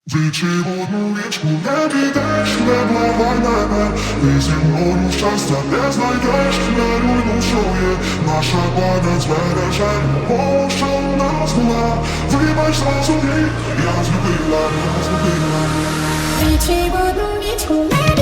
Двічі в одну річку не підеш, не благай мене. Ти зі мною щастя не знайдеш, не руйнуй, що є. Наша пам'ять збереже любов, що у нас була. Вибач зразу їй, я злюбила. Двічі в одну річку не